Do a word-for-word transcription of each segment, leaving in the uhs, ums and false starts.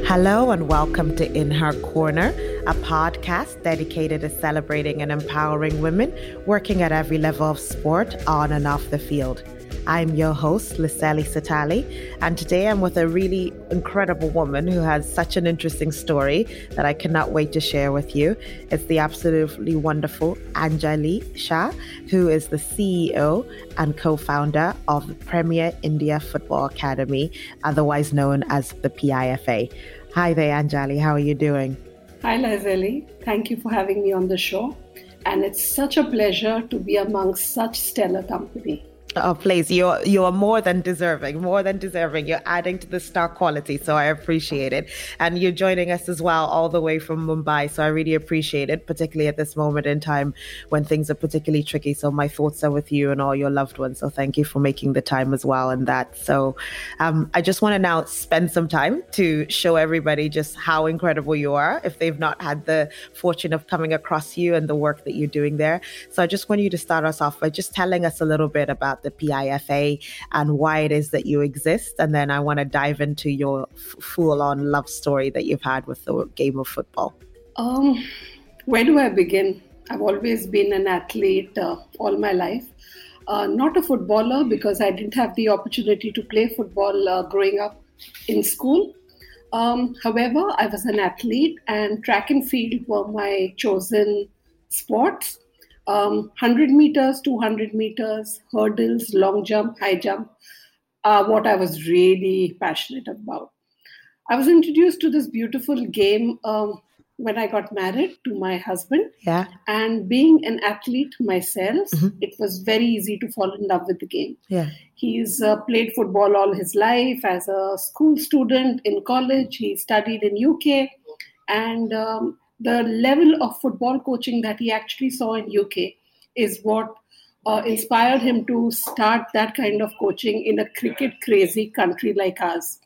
Hello and welcome to In Her Corner, a podcast dedicated to celebrating and empowering women working at every level of sport on and off the field. I'm your host, Liseli Satali, and today I'm with a really incredible woman who has such an interesting story that I cannot wait to share with you. It's the absolutely wonderful Anjali Shah, who is the C E O and co-founder of the Premier India Football Academy, otherwise known as the P I F A. Hi there, Anjali. How are you doing? Hi, Liseli. Thank you for having me on the show. And it's such a pleasure to be amongst such stellar company. Oh, please, you're you're more than deserving, more than deserving. You're adding to the star quality, so I appreciate it. And you're joining us as well all the way from Mumbai, so I really appreciate it, particularly at this moment in time when things are particularly tricky. So my thoughts are with you and all your loved ones. So thank you for making the time as well and that. So um, I just want to now spend some time to show everybody just how incredible you are if they've not had the fortune of coming across you and the work that you're doing there. So I just want you to start us off by just telling us a little bit about the P I F A and why it is that you exist. And then I want to dive into your f- full-on love story that you've had with the game of football. Um, where do I begin? I've always been an athlete uh, all my life. Uh, not a footballer because I didn't have the opportunity to play football uh, growing up in school. Um, however, I was an athlete and track and field were my chosen sports. Um, one hundred meters, two hundred meters, hurdles, long jump, high jump are what I was really passionate about. I was introduced to this beautiful game um, when I got married to my husband. Yeah. And being an athlete myself, Mm-hmm. it was very easy to fall in love with the game. Yeah. He's uh, played football all his life as a school student in college. He studied in U K and um, the level of football coaching that he actually saw in U K is what uh, inspired him to start that kind of coaching in a cricket crazy country like ours.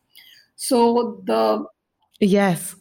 So the Yes.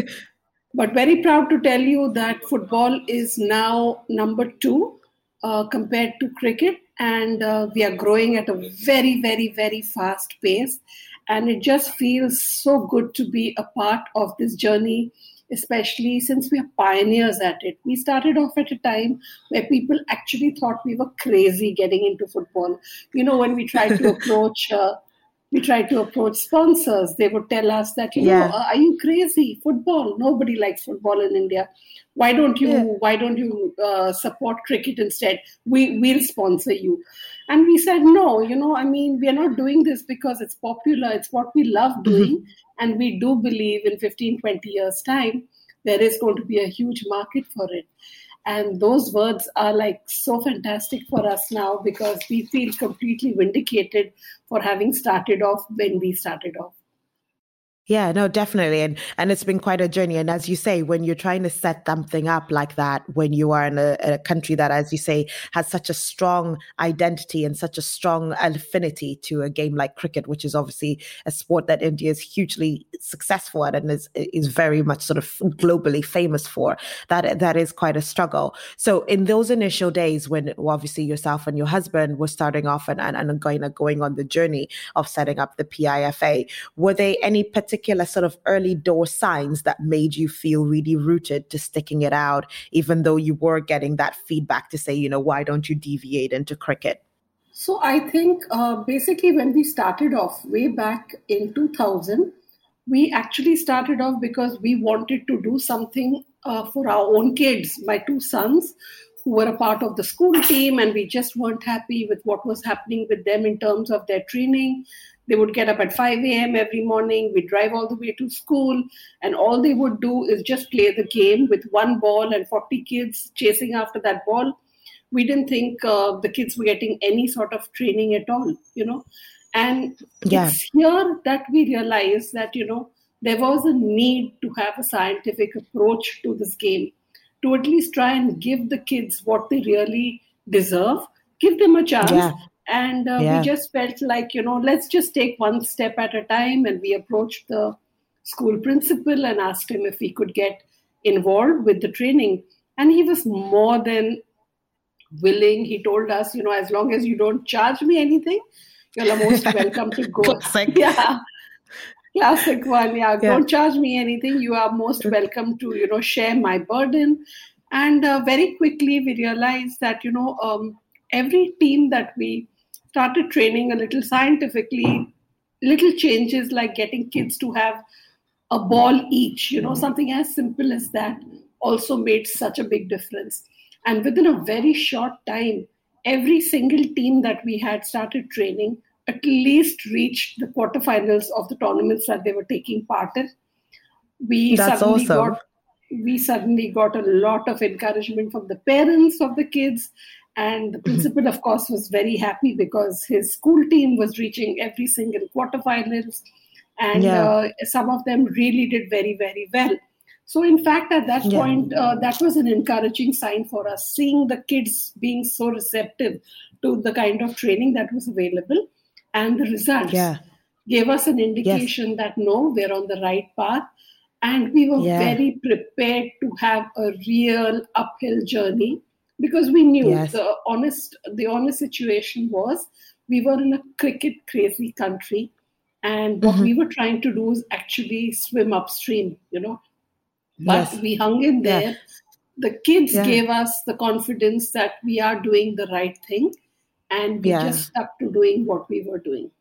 but very proud to tell you that football is now number two uh, compared to cricket, and uh, we are growing at a very, very, very fast pace. And it just feels so good to be a part of this journey, especially since we are pioneers at it. We started off at a time where people actually thought we were crazy getting into football. You know, when we tried to approach, uh, we tried to approach sponsors, they would tell us that, you Yeah. know, are you crazy? Football, nobody likes football in India. Why don't you? Yeah. Why don't you uh, support cricket instead? We will sponsor you. And we said, no, you know, I mean, we are not doing this because it's popular. It's what we love doing. Mm-hmm. And we do believe in fifteen, twenty years' time, there is going to be a huge market for it. And those words are like so fantastic for us now because we feel completely vindicated for having started off when we started off. Yeah, no, definitely. And and it's been quite a journey. And as you say, when you're trying to set something up like that, when you are in a, a country that, as you say, has such a strong identity and such a strong affinity to a game like cricket, which is obviously a sport that India is hugely successful at and is is very much sort of globally famous for, that that is quite a struggle. So in those initial days when obviously yourself and your husband were starting off and, and, and going, going on the journey of setting up the P I F A, were there any particular particular sort of early door signs that made you feel really rooted to sticking it out, even though you were getting that feedback to say, you know, why don't you deviate into cricket? So I think uh, basically when we started off way back in two thousand, we actually started off because we wanted to do something uh, for our own kids. My two sons who were a part of the school team, and we just weren't happy with what was happening with them in terms of their training. They would get up at five a.m. every morning. We'd drive all the way to school. And all they would do is just play the game with one ball and forty kids chasing after that ball. We didn't think uh, the kids were getting any sort of training at all, you know. And yeah. It's here that we realized that, you know, there was a need to have a scientific approach to this game, to at least try and give the kids what they really deserve, give them a chance. Yeah. And uh, yeah. we just felt like, you know, let's just take one step at a time. And we approached the school principal and asked him if he could get involved with the training. And he was more than willing. He told us, you know, as long as you don't charge me anything, you're most welcome to go. Classic. Yeah. Classic one, yeah. Yeah. Don't charge me anything. You are most welcome to, you know, share my burden. And uh, very quickly we realized that, you know, um, every team that we started training a little scientifically, little changes like getting kids to have a ball each, you know, something as simple as that also made such a big difference. And within a very short time, every single team that we had started training at least reached the quarterfinals of the tournaments that they were taking part in. We That's suddenly awesome. got we suddenly got a lot of encouragement from the parents of the kids. And the principal, of course, was very happy because his school team was reaching every single quarterfinals. And Yeah. uh, some of them really did very, very well. So, in fact, at that Yeah. point, uh, that was an encouraging sign for us, seeing the kids being so receptive to the kind of training that was available. And the results Yeah. gave us an Yes. indication that no, we're on the right path. And we were Yeah. very prepared to have a real uphill journey because we knew Yes. the honest the honest situation was we were in a cricket crazy country, and what Mhm. we were trying to do is actually swim upstream, you know. But Yes. we hung in Yeah. there. The kids Yeah. gave us the confidence that we are doing the right thing, and we Yeah. just stuck to doing what we were doing.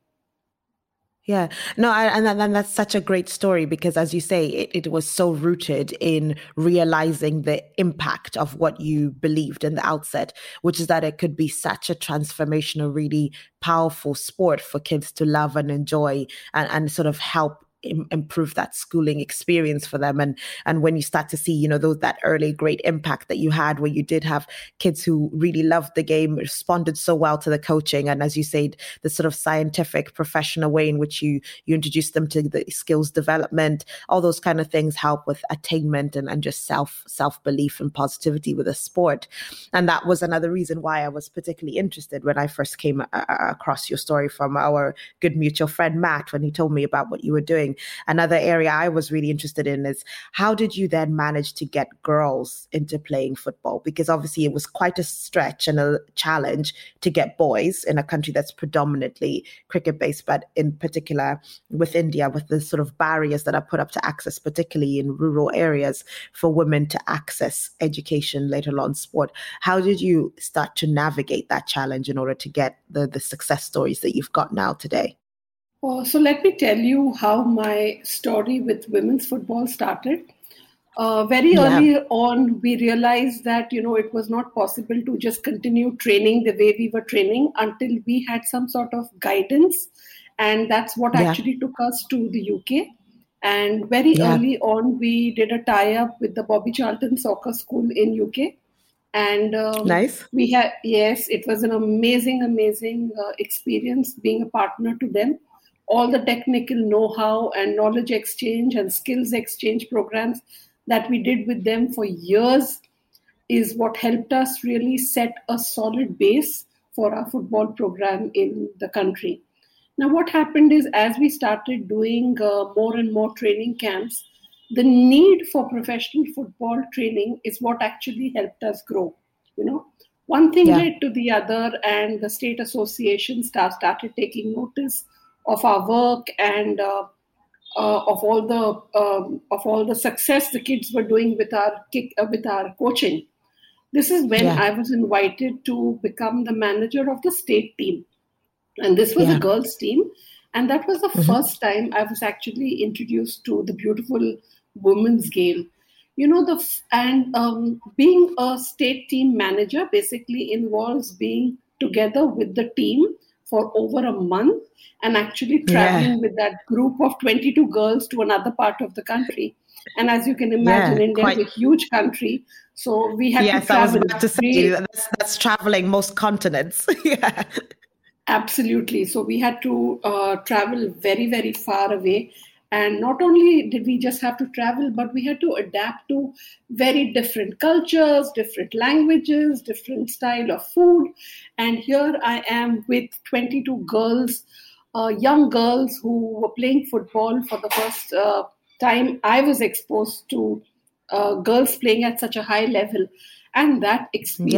Yeah, no, I, and, and that's such a great story because, as you say, it, it was so rooted in realizing the impact of what you believed in the outset, which is that it could be such a transformational, really powerful sport for kids to love and enjoy and, and sort of help improve that schooling experience for them. And and when you start to see, you know, those that early great impact that you had where you did have kids who really loved the game, responded so well to the coaching, and as you said, the sort of scientific professional way in which you you introduce them to the skills development, all those kind of things help with attainment and, and just self self-belief and positivity with a sport. And that was another reason why I was particularly interested when I first came a- across your story from our good mutual friend Matt when he told me about what you were doing. Another area I was really interested in is how did you then manage to get girls into playing football? Because obviously it was quite a stretch and a challenge to get boys in a country that's predominantly cricket-based, but in particular with India, with the sort of barriers that are put up to access, particularly in rural areas, for women to access education, let alone sport. How did you start to navigate that challenge in order to get the, the success stories that you've got now today? Oh, so let me tell you how my story with women's football started. Uh, very Yeah. early on, we realized that, you know, it was not possible to just continue training the way we were training until we had some sort of guidance. And that's what Yeah. actually took us to the U K. And very Yeah. early on, we did a tie-up with the Bobby Charlton Soccer School in U K. And um, Nice. we had, yes, it was an amazing, amazing uh, experience being a partner to them. All the technical know-how and knowledge exchange and skills exchange programs that we did with them for years is what helped us really set a solid base for our football program in the country. Now, what happened is as we started doing uh, more and more training camps, the need for professional football training is what actually helped us grow. You know, one thing Yeah. led to the other, and the state association staff started taking notice of our work and uh, uh, of all the um, of all the success the kids were doing with our kick, uh, with our coaching. This is when Yeah. I was invited to become the manager of the state team. And this was Yeah. a girls' team. And that was the Mhm. first time I was actually introduced to the beautiful women's game. You know, the f- and um, being a state team manager basically involves being together with the team for over a month and actually traveling Yeah. with that group of twenty-two girls to another part of the country. And as you can imagine, Yeah. India is Quite. a huge country. So we had to Yes, I was travel. about to say We, that's that's traveling most continents. Yeah. Absolutely. So we had to uh, travel very, very far away. And not only did we just have to travel, but we had to adapt to very different cultures, different languages, different style of food. And here I am with twenty-two girls, uh, young girls who were playing football for the first uh, time. I was exposed to uh, girls playing at such a high level. And that Yeah. experience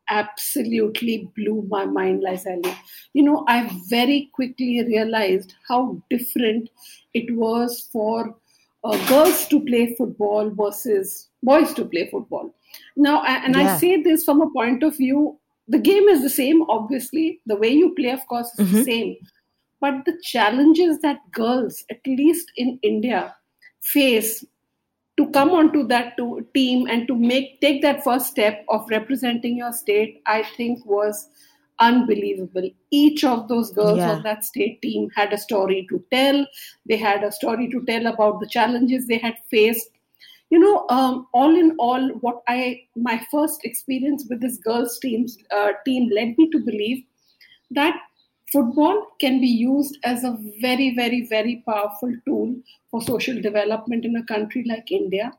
absolutely blew my mind, Laisali. You know, I very quickly realized how different it was for uh, girls to play football versus boys to play football. Now, I- and I Yeah. say this from a point of view, the game is the same, obviously. The way you play, of course, is the Mm-hmm. same. But the challenges that girls, at least in India, face to come onto that to, team and to make take that first step of representing your state, I think was unbelievable. Each of those girls Yeah. on that state team had a story to tell. They had a story to tell about the challenges they had faced. You know, um, all in all, what I my first experience with this girls teams uh, team led me to believe that football can be used as a very, very, very powerful tool for social development in a country like India,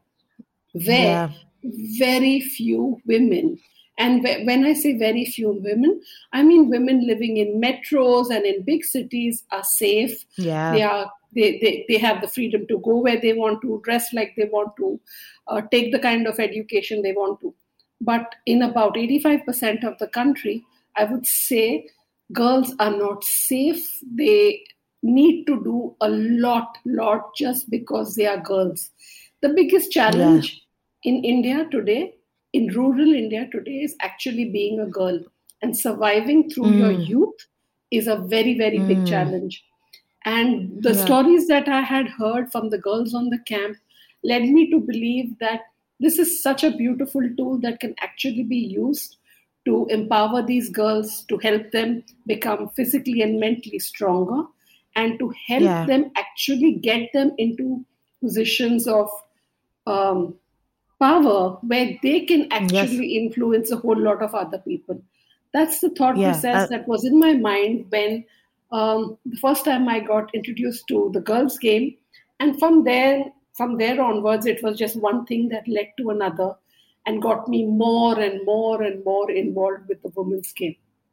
where Yeah. very few women, and wh- when I say very few women, I mean women living in metros and in big cities are safe. Yeah. They are they, they, they have the freedom to go where they want to, dress like they want to, uh, take the kind of education they want to. But in about eighty-five percent of the country, I would say girls are not safe. They need to do a lot, lot just because they are girls. The biggest Yeah. challenge in India today, in rural India today, is actually being a girl. And surviving through your Mm. youth is a very, very big Mm. challenge. And the Yeah. stories that I had heard from the girls on the camp led me to believe that this is such a beautiful tool that can actually be used to empower these girls, to help them become physically and mentally stronger, and to help Yeah. them actually get them into positions of um, power where they can Yes. actually influence a whole lot of other people. That's the thought Yeah. process Uh, that was in my mind when um, the first time I got introduced to the girls' game, and from there, from there onwards, it was just one thing that led to another, and got me more and more and more involved with the women's game.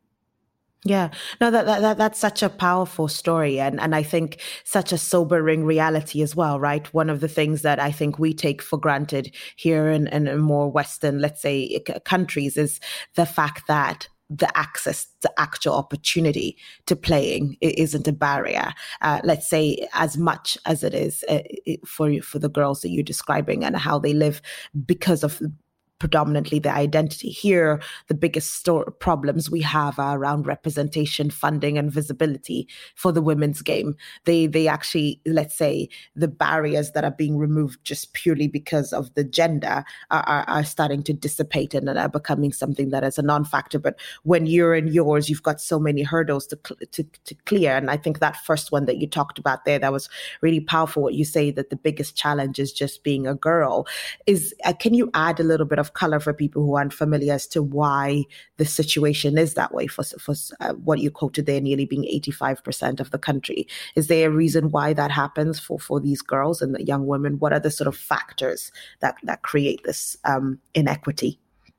Yeah, no, that, that that that's such a powerful story, and and I think such a sobering reality as well, right? One of the things that I think we take for granted here in, in more Western, let's say, c- countries is the fact that the access, the actual opportunity to playing i- isn't a barrier. Uh, let's say as much as it is uh, i- for for the girls that you're describing and how they live because of predominantly their identity. Here, the biggest store problems we have are around representation, funding, and visibility for the women's game. They they actually, let's say, the barriers that are being removed just purely because of the gender are, are, are starting to dissipate and are becoming something that is a non-factor. But when you're in yours, you've got so many hurdles to, to, to clear. And I think that first one that you talked about there, that was really powerful. What you say, that the biggest challenge is just being a girl. Is uh, can you add a little bit of color for people who aren't familiar as to why the situation is that way for, for uh, what you quoted there, nearly being eighty-five percent of the country? Is there a reason why that happens for, for these girls and the young women? What are the sort of factors that, that create this um, inequity?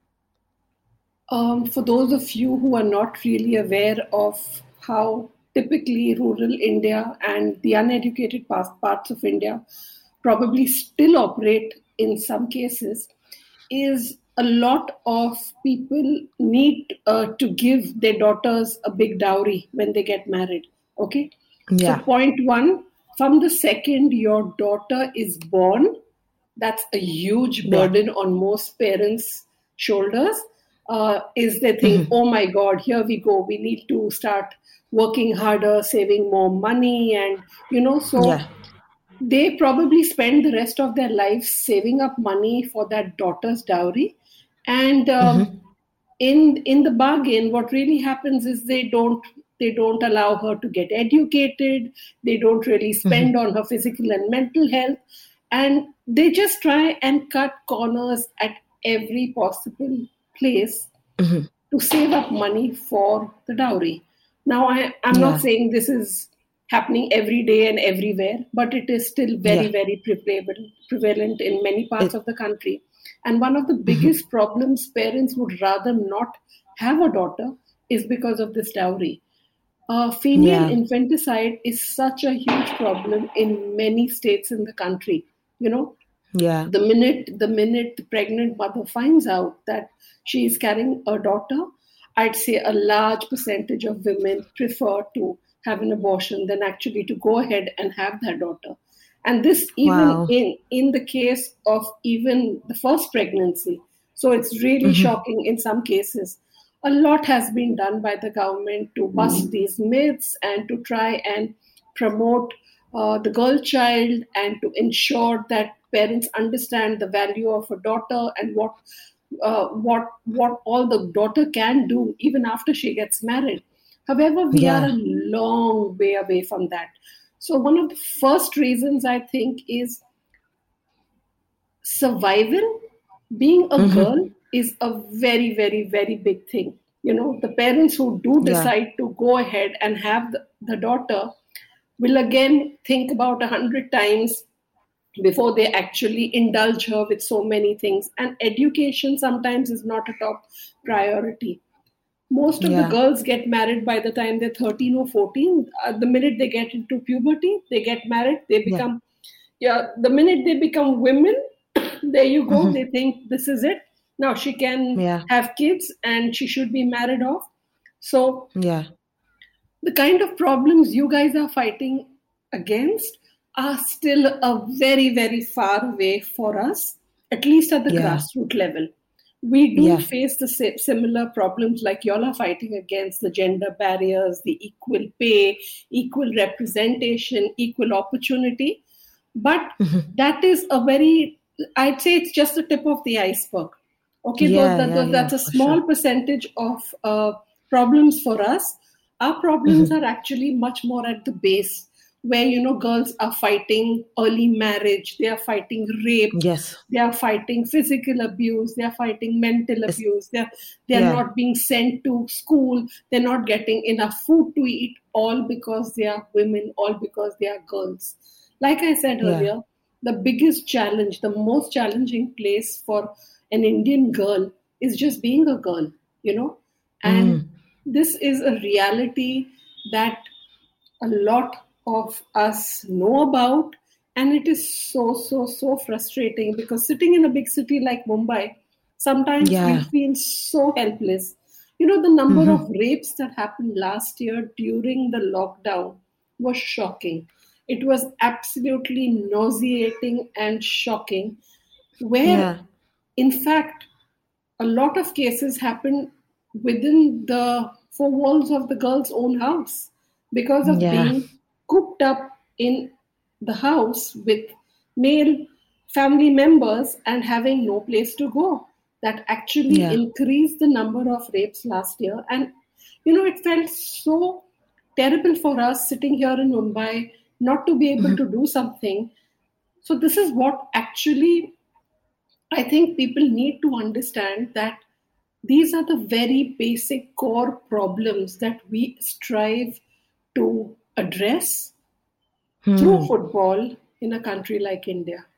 Um, for those of you who are not really aware of how typically rural India and the uneducated parts of India probably still operate in some cases, is a lot of people need uh, to give their daughters a big dowry when they get married. Okay? So, Yeah. point one, from the second your daughter is born, that's a huge Yeah. burden on most parents' shoulders. Uh, is they think, Mm-hmm. oh my God, here we go. We need to start working harder, saving more money. And, you know, so Yeah. they probably spend the rest of their lives saving up money for that daughter's dowry. And um, Mm-hmm. in in the bargain, what really happens is they don't they don't allow her to get educated. They don't really Mm-hmm. spend on her physical and mental health, and they just try and cut corners at every possible place Mm-hmm. to save up money for the dowry. Now, I, I'm not Yeah. saying this is happening every day and everywhere, but it is still very, Yeah. very prevalent, prevalent in many parts It, of the country. And one of the mm-hmm. biggest problems parents would rather not have a daughter is because of this dowry. Uh, female Yeah. infanticide is such a huge problem in many states in the country. You know, Yeah. The minute the minute the pregnant mother finds out that she is carrying a daughter, I'd say a large percentage of women prefer to have an abortion than actually to go ahead and have their daughter. And this even Wow. in in the case of even the first pregnancy. So it's really Hmm. shocking in some cases. A lot has been done by the government to bust these myths and to try and promote uh, the girl child and to ensure that parents understand the value of a daughter and what uh, what what all the daughter can do even after she gets married. However, we are Yeah. a long way away from that. So one of the first reasons I think is survival. Being a Hmm. girl is a very, very, very big thing. You know, the parents who do Yeah. decide to go ahead and have the, the daughter will again think about a hundred times before they actually indulge her with so many things. And education sometimes is not a top priority. Most of the Yeah. girls get married by the time they're thirteen or fourteen. Uh, the minute they get into puberty, they get married, they Yeah. become, yeah, the minute they become women, there you go, they Hmm. think this is it. Now she can Yeah. have kids and she should be married off. So Yeah. the kind of problems you guys are fighting against are still a very, very far away for us, at least at the Yeah. grassroots level. We do Yeah. face the sa- similar problems like y'all are fighting against the gender barriers, the equal pay, equal representation, equal opportunity. But Hmm. that is a very, I'd say it's just the tip of the iceberg. Okay, though Yeah. that, Yeah. though Yeah. that's a For sure. small percentage of uh, problems for us. Our problems Hmm. are actually much more at the base, where you know girls are fighting early marriage, they are fighting rape, Yes. they are fighting physical abuse, they are fighting mental It's, abuse, they are, they are yeah. not being sent to school, they're not getting enough food to eat, all because they are women, all because they are girls. Like I said Yeah. earlier, the biggest challenge, the most challenging place for an Indian girl is just being a girl, you know. And Mm. this is a reality that a lot of us know about. And it is so, so, so frustrating because sitting in a big city like Mumbai, sometimes we Yeah. feel so helpless. You know, the number of Hmm. rapes that happened last year during the lockdown was shocking. It was absolutely nauseating and shocking, where, Yeah. in fact, a lot of cases happen within the four walls of the girl's own house because of Yeah. being cooped up in the house with male family members and having no place to go. That actually Yeah. increased the number of rapes last year. And, you know, it felt so terrible for us sitting here in Mumbai not to be able to Hmm. do something. So, this is what actually I think people need to understand, that these are the very basic core problems that we strive to address through Hmm. football in a country like India.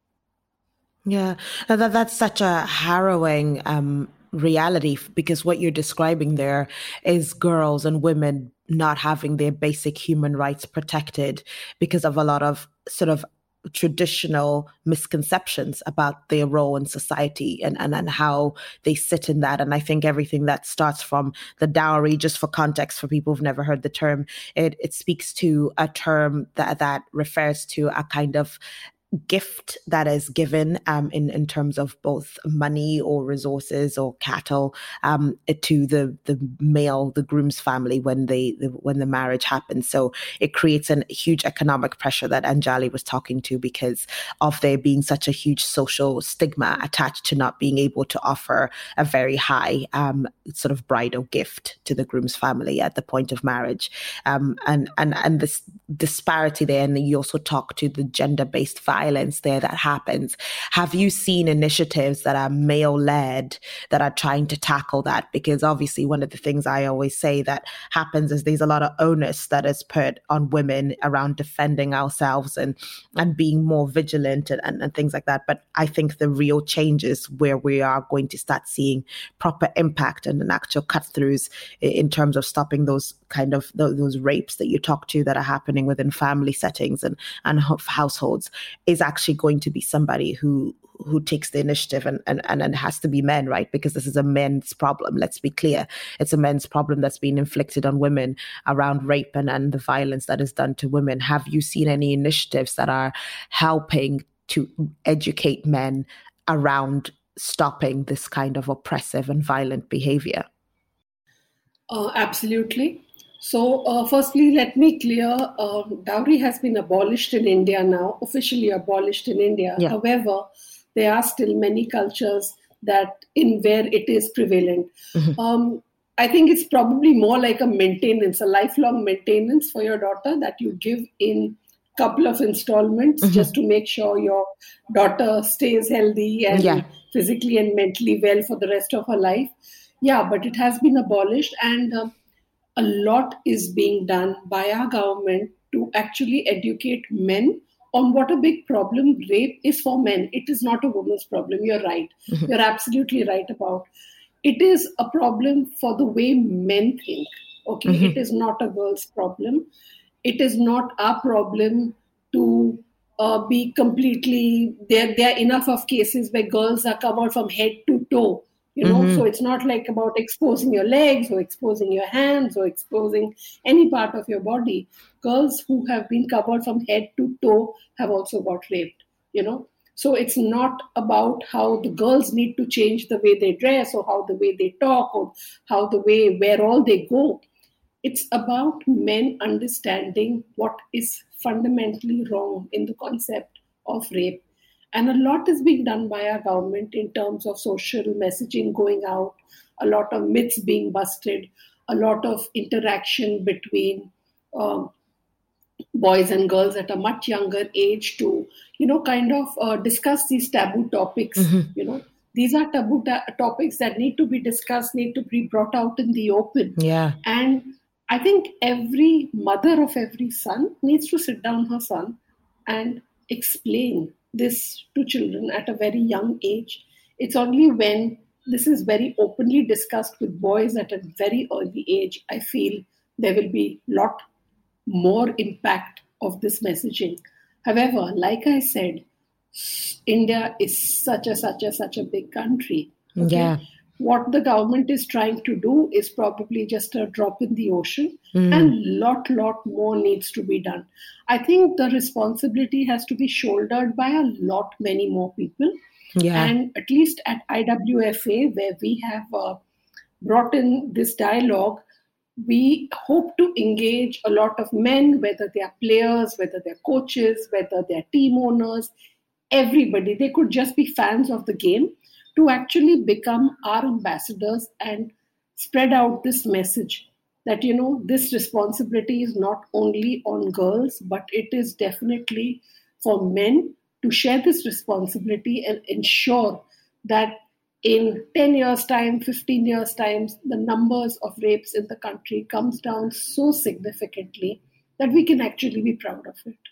Yeah, Uh, that that's such a harrowing um, reality f- because what you're describing there is girls and women not having their basic human rights protected because of a lot of sort of traditional misconceptions about their role in society and, and, and how they sit in that. And I think everything that starts from the dowry, just for context for people who've never heard the term, it, it speaks to a term that, that refers to a kind of gift that is given um, in in terms of both money or resources or cattle um, to the the male, the groom's family when they the, when the marriage happens. So it creates a huge economic pressure that Anjali was talking to because of there being such a huge social stigma attached to not being able to offer a very high um, sort of bridal gift to the groom's family at the point of marriage, um, and and and this disparity there. And you also talk to the gender-based violence there that happens. Have you seen initiatives that are male-led that are trying to tackle that? Because obviously one of the things I always say that happens is there's a lot of onus that is put on women around defending ourselves and and being more vigilant and, and, and things like that. But I think the real change is where we are going to start seeing proper impact and an actual cut throughs in terms of stopping those kind of those rapes that you talk to that are happening happening within family settings and, and households is actually going to be somebody who who takes the initiative, and, and, and it has to be men, right? Because this is a men's problem. Let's be clear. It's a men's problem that's been inflicted on women around rape and, and the violence that is done to women. Have you seen any initiatives that are helping to educate men around stopping this kind of oppressive and violent behavior? Uh, absolutely. So, uh, firstly, let me clear, uh, dowry has been abolished in India now, officially abolished in India. Yeah. However, there are still many cultures that in where it is prevalent. Mm-hmm. Um, I think it's probably more like a maintenance, a lifelong maintenance for your daughter that you give in a couple of installments, mm-hmm. just to make sure your daughter stays healthy and yeah. physically and mentally well for the rest of her life. Yeah, but it has been abolished, and uh, a lot is being done by our government to actually educate men on what a big problem rape is for men. It is not a woman's problem. You're right. Mm-hmm. You're absolutely right about it. Is a problem for the way men think. Okay, mm-hmm. It is not a girl's problem. It is not our problem to uh, be completely. There, there are enough of cases where girls are covered from head to toe. You know, mm-hmm. so it's not like about exposing your legs or exposing your hands or exposing any part of your body. Girls who have been covered from head to toe have also got raped, you know. So it's not about how the girls need to change the way they dress or how the way they talk or how the way, where all they go. It's about men understanding what is fundamentally wrong in the concept of rape. And a lot is being done by our government in terms of social messaging going out, a lot of myths being busted, a lot of interaction between um, boys and girls at a much younger age to, you know, kind of uh, discuss these taboo topics. Mm-hmm. You know, these are taboo ta- topics that need to be discussed, need to be brought out in the open. Yeah. And I think every mother of every son needs to sit down her son and explain this to children at a very young age. It's only when this is very openly discussed with boys at a very early age, I feel there will be a lot more impact of this messaging. However, like I said, India is such a, such a, such a big country. Okay? Yeah. What the government is trying to do is probably just a drop in the ocean, mm. and lot, lot more needs to be done. I think the responsibility has to be shouldered by a lot, many more people. Yeah. And at least at I W F A, where we have uh, brought in this dialogue, we hope to engage a lot of men, whether they are players, whether they're coaches, whether they're team owners, everybody. They could just be fans of the game, to actually become our ambassadors and spread out this message that, you know, this responsibility is not only on girls, but it is definitely for men to share this responsibility and ensure that in ten years' time, fifteen years' time, the numbers of rapes in the country comes down so significantly that we can actually be proud of it.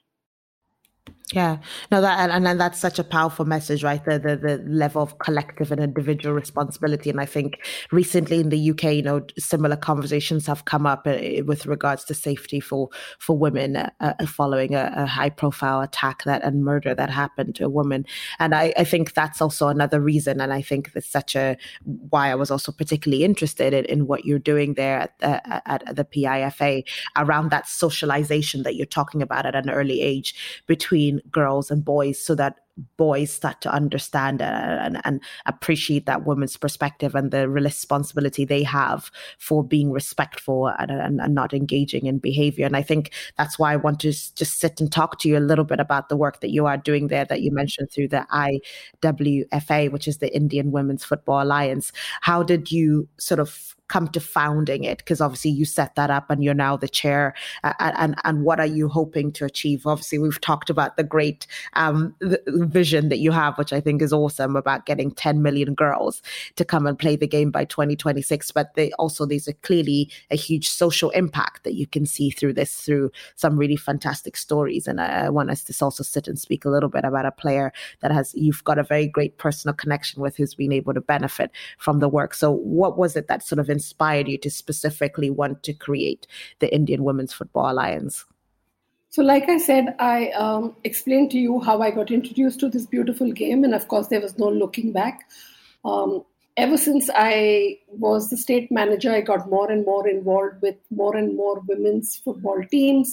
Yeah, no, that and, and that's such a powerful message, right? The, the the level of collective and individual responsibility. And I think recently in the U K, you know, similar conversations have come up uh, with regards to safety for for women uh, following a, a high profile attack that and murder that happened to a woman. And I, I think that's also another reason. And I think that's such a why I was also particularly interested in, in what you're doing there at, uh, at the P I F A around that socialization that you're talking about at an early age between girls and boys, so that boys start to understand and, and appreciate that woman's perspective and the responsibility they have for being respectful and, and, and not engaging in behavior. And I think that's why I want to just sit and talk to you a little bit about the work that you are doing there that you mentioned through the I W F A, which is the Indian Women's Football Alliance. How did you sort of come to founding it? Because obviously you set that up and you're now the chair. Uh, and, and what are you hoping to achieve? Obviously, we've talked about the great um, the vision that you have, which I think is awesome, about getting ten million girls to come and play the game by twenty twenty-six. But they also, there's a clearly a huge social impact that you can see through this, through some really fantastic stories. And I, I want us to also sit and speak a little bit about a player that has, you've got a very great personal connection with, who's been able to benefit from the work. So what was it that sort of inspired you to specifically want to create the Indian Women's Football Alliance? So, like I said, I um, explained to you how I got introduced to this beautiful game, and of course, there was no looking back. Um, ever since I was the state manager, I got more and more involved with more and more women's football teams.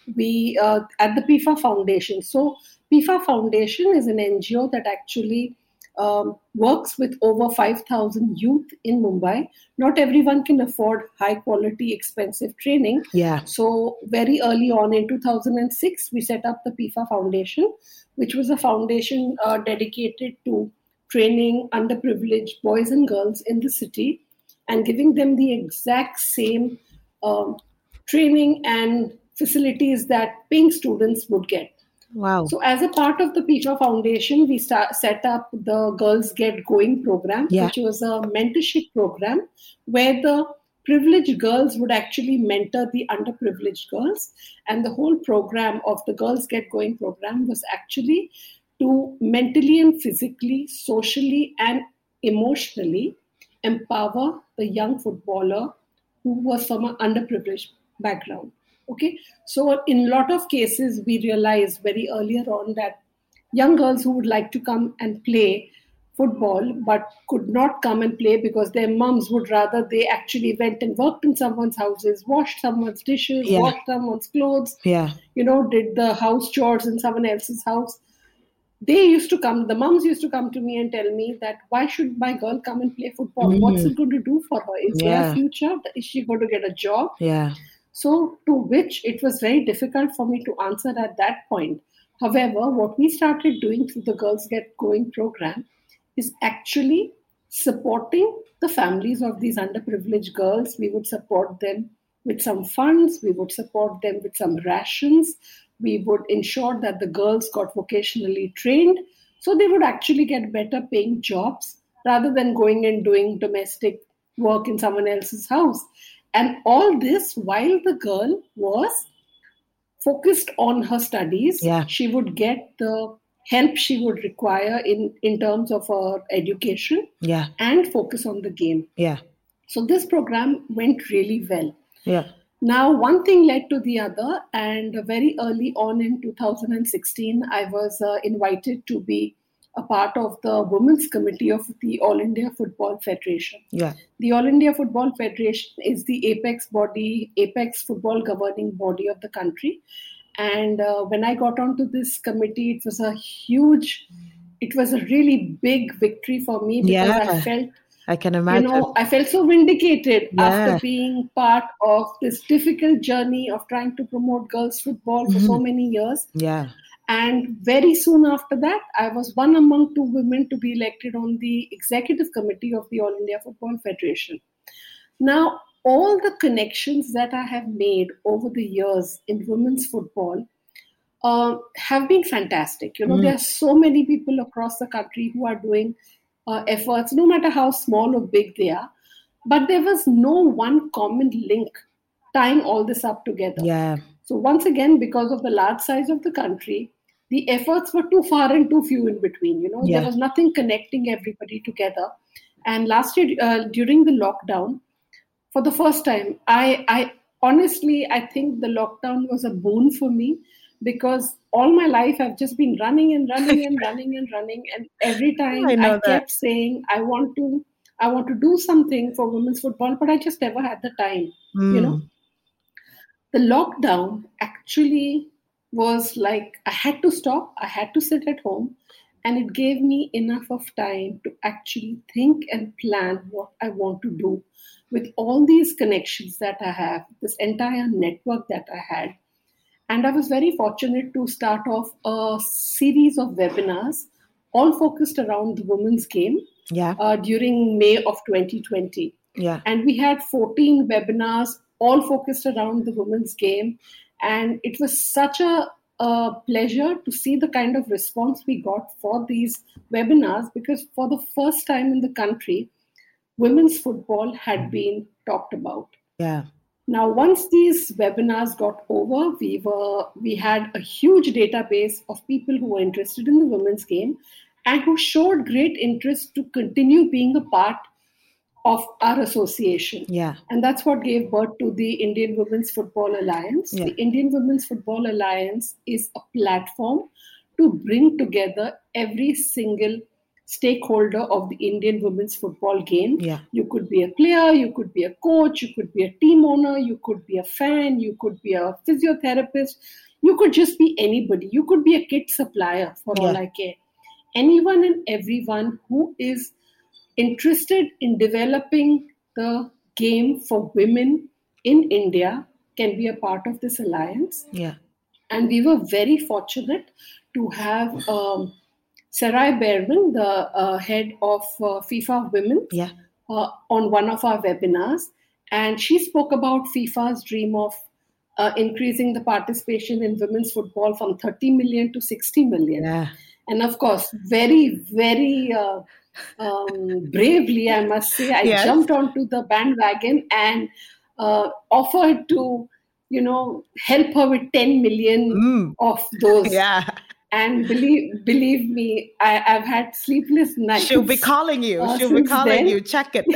We uh, at the P I F A Foundation. So, P I F A Foundation is an N G O that actually um, works with over five thousand youth in Mumbai. Not everyone can afford high quality, expensive training. Yeah. So very early on in two thousand six, we set up the P I F A Foundation, which was a foundation uh, dedicated to training underprivileged boys and girls in the city and giving them the exact same um, training and facilities that paying students would get. Wow. So as a part of the P I F A Foundation, we start, set up the Girls Get Going program, Yeah. which was a mentorship program where the privileged girls would actually mentor the underprivileged girls. And the whole program of the Girls Get Going program was actually to mentally and physically, socially and emotionally empower the young footballer who was from an underprivileged background. Okay, so in a lot of cases, we realized very earlier on that young girls who would like to come and play football but could not come and play because their mums would rather they actually went and worked in someone's houses, washed someone's dishes, Yeah. washed someone's clothes, Yeah. you know, did the house chores in someone else's house. They used to come, the mums used to come to me and tell me that why should my girl come and play football? Mm. What's it going to do for her? Is there Yeah. a future? Is she going to get a job? Yeah. So, to which it was very difficult for me to answer at that point. However, what we started doing through the Girls Get Going program is actually supporting the families of these underprivileged girls. We would support them with some funds, we would support them with some rations, we would ensure that the girls got vocationally trained so they would actually get better paying jobs rather than going and doing domestic work in someone else's house. And all this while the girl was focused on her studies. Yeah. She would get the help she would require in, in terms of her education Yeah. and focus on the game. Yeah. So this program went really well. Yeah. Now, one thing led to the other, and very early on in two thousand sixteen, I was uh, invited to be a part of the Women's Committee of the All India Football Federation. Yeah. The All India Football Federation is the apex body, apex football governing body of the country. And uh, when I got onto this committee, it was a huge, it was a really big victory for me because Yeah. I felt, I can imagine. you know, I felt so vindicated Yeah. after being part of this difficult journey of trying to promote girls' football for so many years. Yeah. And very soon after that, I was one among two women to be elected on the executive committee of the All India Football Federation. Now, all the connections that I have made over the years in women's football uh, have been fantastic. You know, Mm. there are so many people across the country who are doing uh, efforts, no matter how small or big they are. But there was no one common link tying all this up together. Yeah. So once again, because of the large size of the country, the efforts were too far and too few in between. You know, Yeah. there was nothing connecting everybody together. And last year, uh, during the lockdown, for the first time, I, I honestly, I think the lockdown was a boon for me because all my life I've just been running and running and running and running. And every time I I, know that. kept saying, I want to, I want to do something for women's football, but I just never had the time, you know. Mm. The lockdown actually was like I had to stop, I had to sit at home, and it gave me enough of time to actually think and plan what I want to do with all these connections that I have, this entire network that I had. And I was very fortunate to start off a series of webinars, all focused around the women's game Yeah. uh, during May of twenty twenty. Yeah. And we had fourteen webinars, all focused around the women's game. And it was such a, a pleasure to see the kind of response we got for these webinars because for the first time in the country, women's football had been talked about. Yeah. Now, once these webinars got over, we were we had a huge database of people who were interested in the women's game and who showed great interest to continue being a part of our association. Yeah. And that's what gave birth to the Indian Women's Football Alliance. Yeah. The Indian Women's Football Alliance is a platform to bring together every single stakeholder of the Indian women's football game. Yeah. You could be a player, you could be a coach, you could be a team owner, you could be a fan, you could be a physiotherapist, you could just be anybody. You could be a kit supplier for Yeah. all I care. Anyone and everyone who is interested in developing the game for women in India can be a part of this alliance. Yeah. And we were very fortunate to have um, Sarai Berman, the uh, head of uh, FIFA Women, Yeah. uh, on one of our webinars. And she spoke about FIFA's dream of uh, increasing the participation in women's football from thirty million to sixty million. Yeah. And of course, very, very uh, um, bravely, I must say, I Yes. jumped onto the bandwagon and uh, offered to, you know, help her with ten million Mm. of those. Yeah. And believe believe me, I, I've had sleepless nights. She'll be calling you. uh, She'll be since calling then. you. Check it.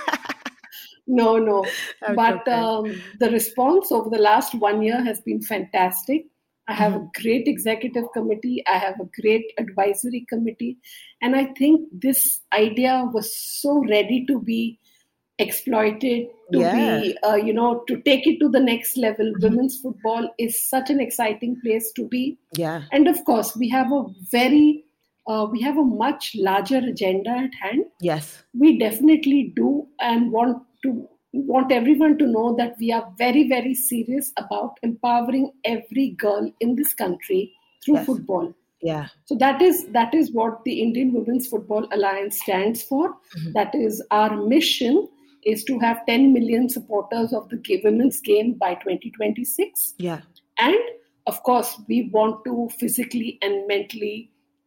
No, no. I'm But joking. um, the response over the last one year has been fantastic. I have Mm-hmm. a great executive committee. I have a great advisory committee. And I think this idea was so ready to be exploited, to Yeah. be, uh, you know, to take it to the next level. Mhm. Women's football is such an exciting place to be. Yeah. And of course, we have a very, uh, we have a much larger agenda at hand. Yes. We definitely do and want to want everyone to know that we are very, very serious about empowering every girl in this country through Yes. football. Yeah. So that is that is what the Indian Women's Football Alliance stands for. Mhm. That is our mission, is to have ten million supporters of the ga- women's game by twenty twenty-six. Yeah. And of course, we want to physically and mentally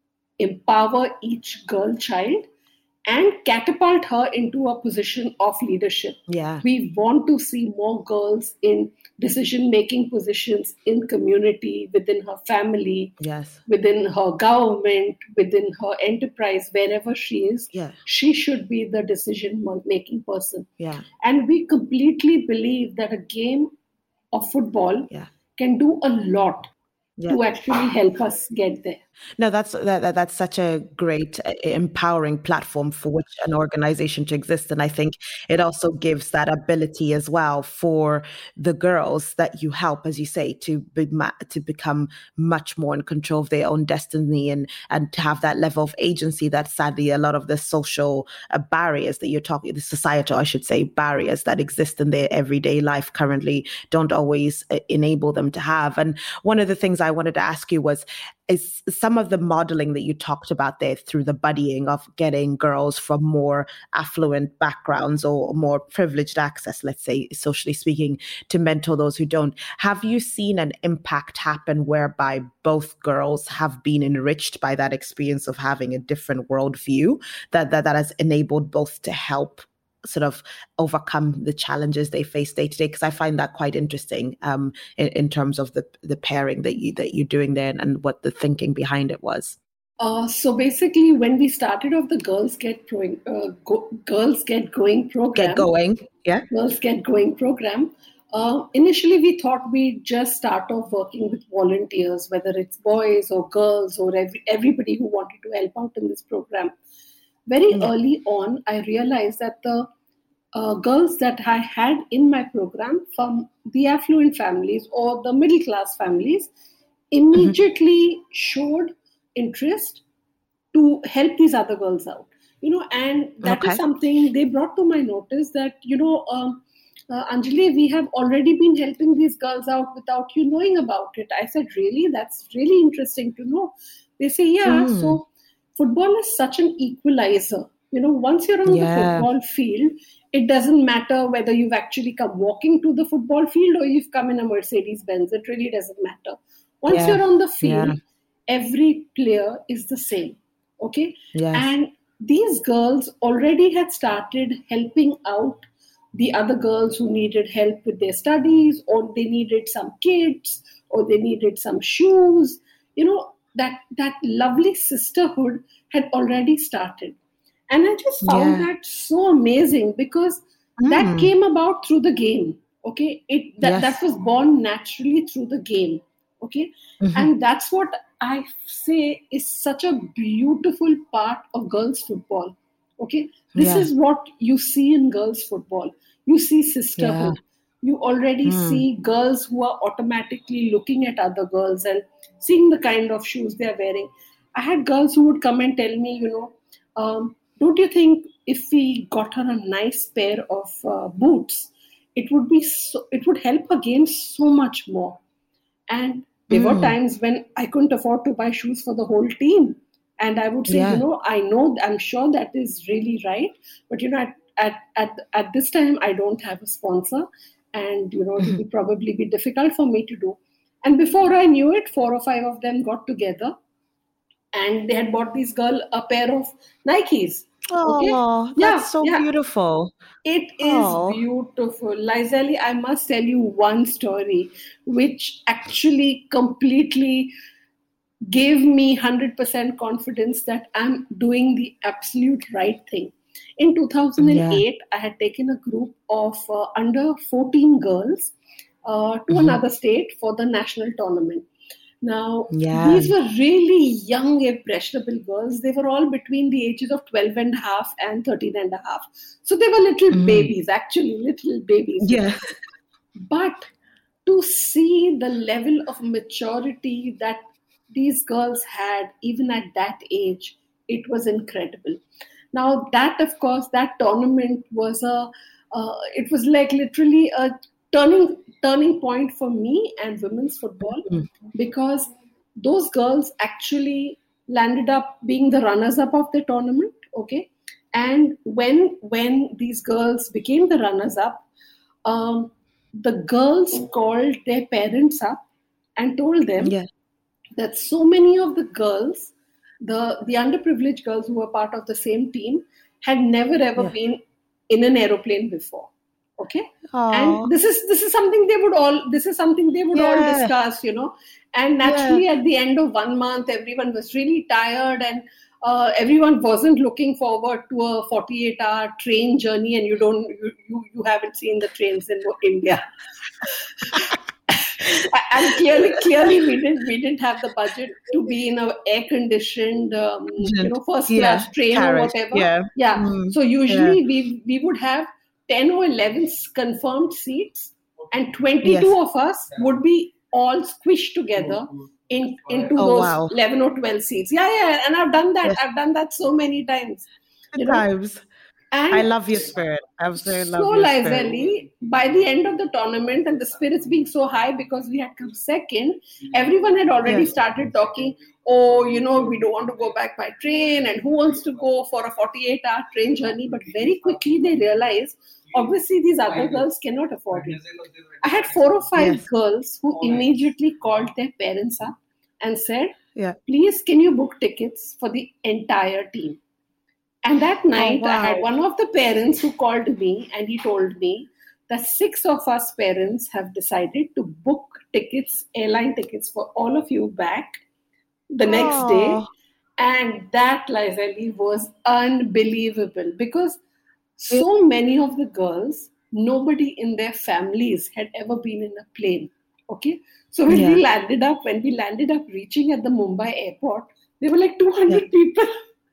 empower each girl child and catapult her into a position of leadership. Yeah. We want to see more girls in decision-making positions in community, within her family, Yes. within her government, within her enterprise, wherever she is. Yeah. She should be the decision-making person. Yeah. And we completely believe that a game of football Yeah. can do a lot Yeah. to actually help us get there. No, that's that, that- that's such a great, uh, empowering platform for which an organization to exist, and I think it also gives that ability as well for the girls that you help, as you say, to be ma- to become much more in control of their own destiny and and to have that level of agency that sadly a lot of the social uh, barriers that you're talking, the societal, I should say, barriers that exist in their everyday life currently don't always uh, enable them to have. And one of the things I wanted to ask you was, is some of the modeling that you talked about there through the buddying of getting girls from more affluent backgrounds or more privileged access, let's say, socially speaking, to mentor those who don't. Have you seen an impact happen whereby both girls have been enriched by that experience of having a different worldview that, that, that has enabled both to help sort of overcome the challenges they face day to day? Because I find that quite interesting um, in, in terms of the the pairing that you that you're doing there and, and what the thinking behind it was. Uh, so basically, when we started off the Girls Get Going, uh, Go, Girls Get Going program, Get going, yeah, Girls Get Going program. Uh, initially, we thought we'd just start off working with volunteers, whether it's boys or girls or every, everybody who wanted to help out in this program. Very Yeah. early on, I realized that the uh, girls that I had in my program from the affluent families or the middle class families immediately showed interest to help these other girls out. You know, and that Okay. is something they brought to my notice that, you know, um, uh, Anjali, we have already been helping these girls out without you knowing about it. I said, really? That's really interesting to know. They say, yeah, Mm. so football is such an equalizer. You know, once you're on Yeah. the football field, it doesn't matter whether you've actually come walking to the football field or you've come in a Mercedes Benz. It really doesn't matter. Once Yeah. you're on the field, Yeah. every player is the same. Okay? Yes. And these girls already had started helping out the other girls who needed help with their studies, or they needed some kits, or they needed some shoes. You know, that, that lovely sisterhood had already started. And I just found Yeah. that so amazing because Mm. that came about through the game. Okay. It that, Yes. that was born naturally through the game. Okay. Mhm. And that's what I say is such a beautiful part of girls' football. Okay. This Yeah. is what you see in girls' football. You see Yeah. sisterhood. You already Mm. see girls who are automatically looking at other girls and seeing the kind of shoes they're wearing. I had girls who would come and tell me, you know, um, don't you think if we got her a nice pair of uh, boots, it would be so, it would help her game so much more. And there were Mm. times when I couldn't afford to buy shoes for the whole team. And I would say, Yeah. you know, I know, I'm sure that is really right. But, you know, at, at, at, at this time, I don't have a sponsor. And, you know, it Mhm. would probably be difficult for me to do. And before I knew it, four or five of them got together and they had bought this girl a pair of Nikes. Okay. Oh, Yeah. that's so Yeah. beautiful. It is Oh. beautiful. Lizelle, I must tell you one story which actually completely gave me one hundred percent confidence that I'm doing the absolute right thing. In two thousand eight, Yeah. I had taken a group of uh, under fourteen girls uh, to Mhm. another state for the national tournament. Now, Yeah. these were really young, impressionable girls. They were all between the ages of twelve and a half and thirteen and a half. So they were little Mm. babies, actually, little babies. You know. Yeah. But to see the level of maturity that these girls had, even at that age, it was incredible. Now, that, of course, that tournament was a, uh, it was like literally a turning turning point for me and women's football Mm. because those girls actually landed up being the runners up of the tournament. Okay. And when when these girls became the runners up, um, the girls called their parents up and told them Yeah. that so many of the girls, the the underprivileged girls who were part of the same team, had never ever Yeah. been in an aeroplane before. Okay. And Oh. this is this is something they would all this is something they would all Yeah. discuss, you know. And Yeah. naturally at the end of one month everyone was really tired and uh, everyone wasn't looking forward to a forty-eight hour train journey, and you don't you, you, you haven't seen the trains in India. And clearly, clearly, we didn't we didn't have the budget to be in a air conditioned, um, you know, first Yeah. class train or Carriage. whatever. Yeah. Yeah. Mm. So Yeah. usually we we would have ten or eleven confirmed seats, and twenty-two Yes. of us would be all squished together in into Oh, those wow. eleven or twelve seats. Yeah, yeah. And I've done that. Yes. I've done that so many times. You Good know. times. I And love your spirit. I absolutely so love your spirit. lively, by the end of the tournament, and the spirits being so high because we had come second, everyone had already Yeah. started talking, oh, you know, we don't want to go back by train, and who wants to go for a forty-eight hour train journey? But very quickly they realized, obviously, these other girls cannot afford it. I had four or five Yes. girls who immediately called their parents up and said, Yeah. please, can you book tickets for the entire team? And that night, Oh, I had wow. one of the parents who called me and he told me that six of us parents have decided to book tickets, airline tickets for all of you back the next day. Oh. And that, Lizelle, was unbelievable because so many of the girls, nobody in their families had ever been in a plane. Okay. So when Yeah. we landed up, when we landed up reaching at the Mumbai airport, there were like two hundred Yeah. people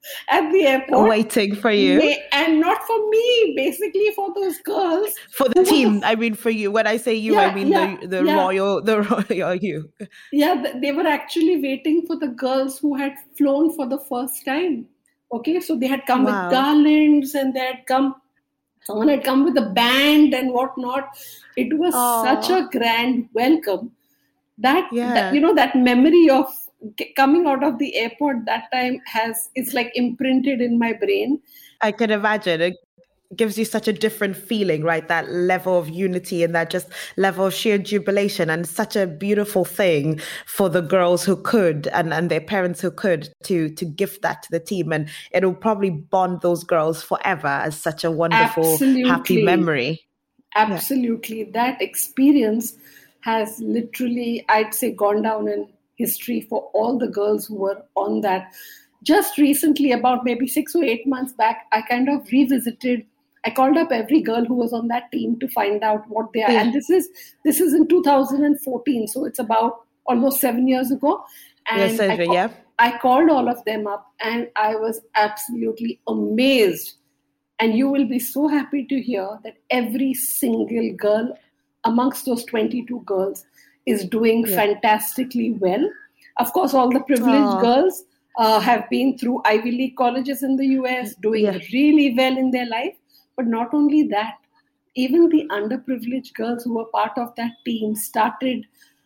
at the airport. Waiting for you. May- and not for me, basically for those girls. For the who were team. the- I mean for you. When I say you, Yeah, I mean yeah, the the yeah. royal the royal you. Yeah, th- they were actually waiting for the girls who had flown for the first time. Okay, so they had come with Wow. garlands and they had come, someone had come with a band and whatnot. It was such Oh. a grand welcome. That, Yeah. that, you know, that memory of g- coming out of the airport that time has, it's like imprinted in my brain. I can imagine. It gives you such a different feeling, right? That level of unity and that just level of sheer jubilation, and such a beautiful thing for the girls who could and, and their parents who could to to gift that to the team. And it'll probably bond those girls forever as such a wonderful, Absolutely. happy memory. Absolutely. Yeah. That experience has literally, I'd say, gone down in history for all the girls who were on that. just recently, about maybe six or eight months back, I kind of revisited. I called up every girl who was on that team to find out what they are. Yeah. And this is this is in two thousand fourteen, so it's about almost seven years ago. And Yes, I, ca- yeah. I called all of them up, and I was absolutely amazed. And you will be so happy to hear that every single girl amongst those twenty-two girls is doing Yeah. fantastically well. Of course, all the privileged Aw. girls uh, have been through Ivy League colleges in the U S, doing Yeah. really well in their life. But not only that, even the underprivileged girls who were part of that team started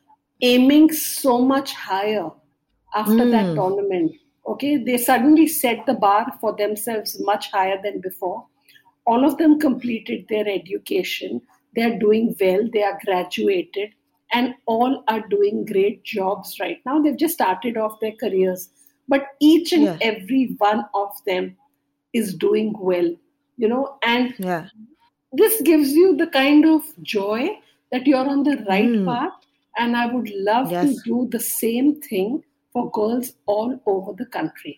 aiming so much higher after that Mm. tournament. Okay, they suddenly set the bar for themselves much higher than before. All of them completed their education. They are doing well. They are graduated, and all are doing great jobs right now. They've just started off their careers, but each and Yeah. every one of them is doing well, you know, and Yeah. this gives you the kind of joy that you're on the right Mm. path. And I would love to Yes. do the same thing for girls all over the country.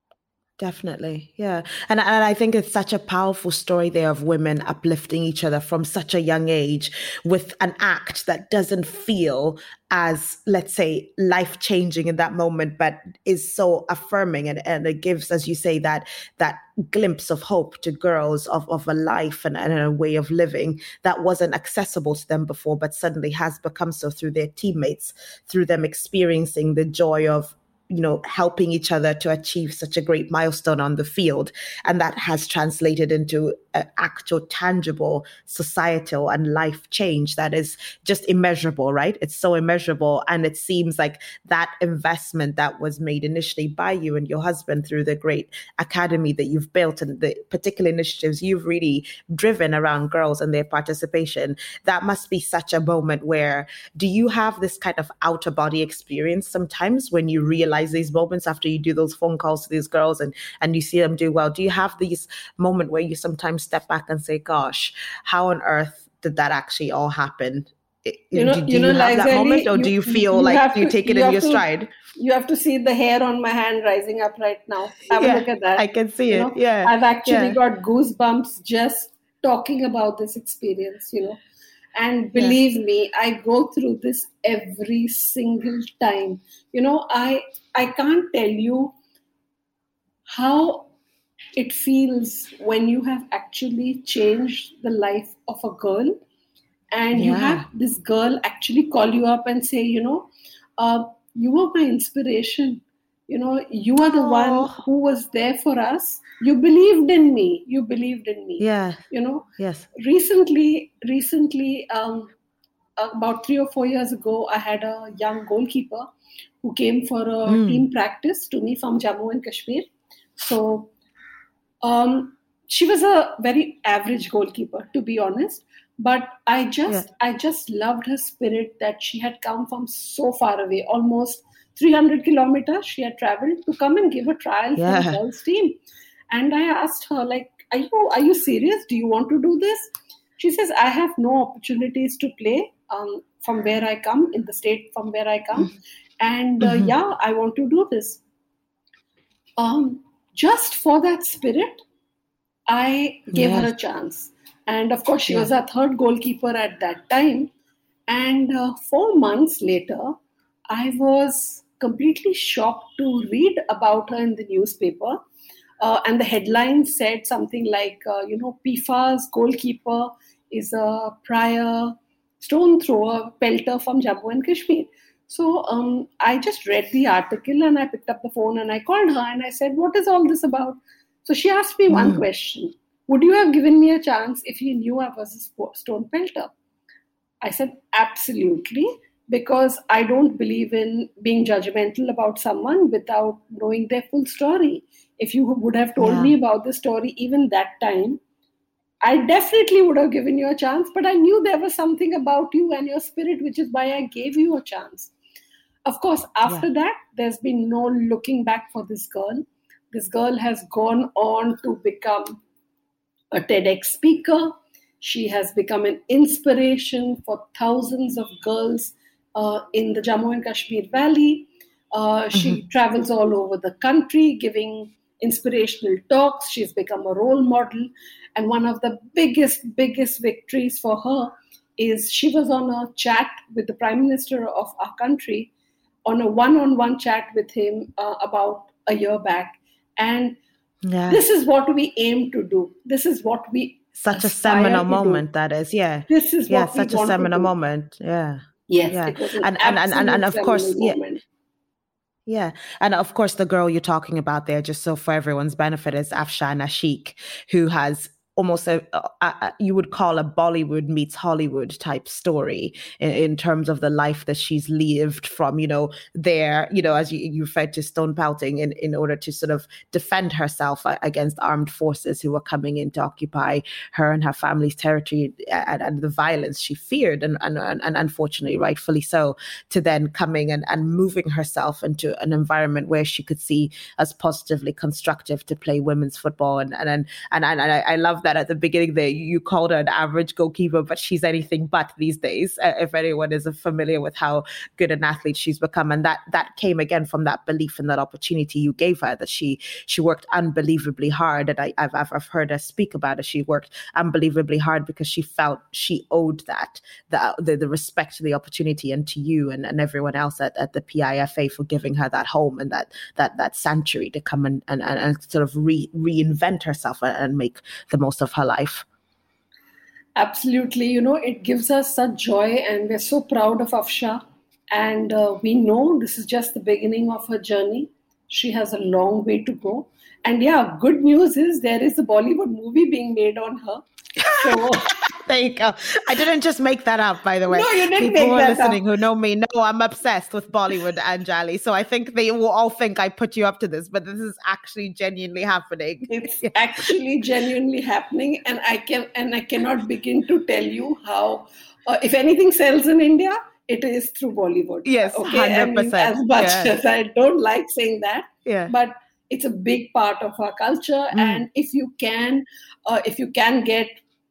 Definitely. Yeah. And, and I think it's such a powerful story there of women uplifting each other from such a young age with an act that doesn't feel as, let's say, life changing in that moment, but is so affirming. And, and it gives, as you say, that that glimpse of hope to girls of, of a life and, and a way of living that wasn't accessible to them before, but suddenly has become so through their teammates, through them experiencing the joy of, you know, helping each other to achieve such a great milestone on the field. And that has translated into an actual tangible societal and life change that is just immeasurable, right? It's so immeasurable. And it seems like that investment that was made initially by you and your husband through the great academy that you've built and the particular initiatives you've really driven around girls and their participation, that must be such a moment where, do you have this kind of outer body experience sometimes when you realize these moments after you do those phone calls to these girls and, and you see them do well? Do you have these moments where you sometimes step back and say, gosh, how on earth did that actually all happen? You know, do, do you, know, you have that Laisali, moment, or you, do you feel you like to, you take it you in your to, stride? You have to see the hair on my hand rising up right now. Have Yeah, a look at that. I can see you it. Know, yeah. I've actually yeah. got goosebumps just talking about this experience, you know. And believe yeah. me, I go through this every single time. You know, I I can't tell you how it feels when you have actually changed the life of a girl, and you Yeah. have this girl actually call you up and say, you know, uh, you were my inspiration. You know, you are the Aww. one who was there for us. You believed in me. You believed in me. Yeah. You know, yes. Recently, recently, um, about three or four years ago, I had a young goalkeeper who came for a Mm. team practice to me from Jammu and Kashmir. So um, she was a very average goalkeeper, to be honest. But I just, Yeah. I just loved her spirit that she had come from so far away, almost three hundred kilometers. She had traveled to come and give a trial Yeah. for the girls' team. And I asked her, like, are you, are you serious? Do you want to do this? She says, I have no opportunities to play um, from where I come, in the state from where I come. Mm-hmm. And uh, mm-hmm. yeah, I want to do this. Um, just for that spirit, I gave yes. her a chance. And of course, she yeah. was our third goalkeeper at that time. And uh, four months later, I was completely shocked to read about her in the newspaper. Uh, and the headline said something like, uh, you know, P F A's goalkeeper is a prior stone thrower, pelter from Jammu and Kashmir. So um, I just read the article and I picked up the phone and I called her and I said, what is all this about? So she asked me mm. one question. Would you have given me a chance if you knew I was a stone pelter? I said, absolutely, because I don't believe in being judgmental about someone without knowing their full story. If you would have told yeah. me about the story even that time, I definitely would have given you a chance, but I knew there was something about you and your spirit, which is why I gave you a chance. Of course, after yeah. that, there's been no looking back for this girl. This girl has gone on to become a TEDx speaker. She has become an inspiration for thousands of girls uh, in the Jammu and Kashmir Valley. Uh, she Mm-hmm. travels all over the country giving inspirational talks. She's become a role model. And one of the biggest, biggest victories for her is she was on a chat with the Prime Minister of our country, on a one-on-one chat with him uh, about a year back. And Yeah. this is what we aim to do. This is what we Such a aspire seminal to do. moment that is. Yeah. This is Yeah. what we Such a want to seminal do. moment. Yeah. Yes, Yeah. it was an And, and, and, and, and absolute of course, seminal yeah. moment. Yeah. And of course, the girl you're talking about there, just so for everyone's benefit, is Afshan Ashiq, who has almost a, a, a you would call a Bollywood meets Hollywood type story in, in terms of the life that she's lived from, you know, there, you know, as you, you referred to stone pelting in, in order to sort of defend herself against armed forces who were coming in to occupy her and her family's territory, and, and the violence she feared, and, and, and unfortunately, rightfully so, to then coming and, and moving herself into an environment where she could see as positively constructive to play women's football. And, and, and, and, and I, I love that at the beginning there, you called her an average goalkeeper, but she's anything but these days, uh, if anyone is familiar with how good an athlete she's become. And that that came again from that belief and that opportunity you gave her, that she she worked unbelievably hard. And I, I've, I've heard her speak about it. She worked unbelievably hard because she felt she owed that, the the, the respect to the opportunity, and to you and, and everyone else at, at the P I F A for giving her that home and that that that sanctuary to come and, and, and sort of re, reinvent herself and, and make the most of her life. Absolutely. You know, it gives us such joy, and we're so proud of Afsha. And uh, we know this is just the beginning of her journey. She has a long way to go. And yeah, good news is there is a Bollywood movie being made on her. So there you go. I didn't just make that up, by the way. No, you didn't People make who are that listening up. who know me know I'm obsessed with Bollywood, Anjali. So I think they will all think I put you up to this, but this is actually genuinely happening. It's actually genuinely happening, and I can and I cannot begin to tell you how. Uh, if anything sells in India, it is through Bollywood. Yes, okay. one hundred percent. I mean, as much Yeah. as I don't like saying that, yeah. but it's a big part of our culture. Mm. And if you can, uh, if you can get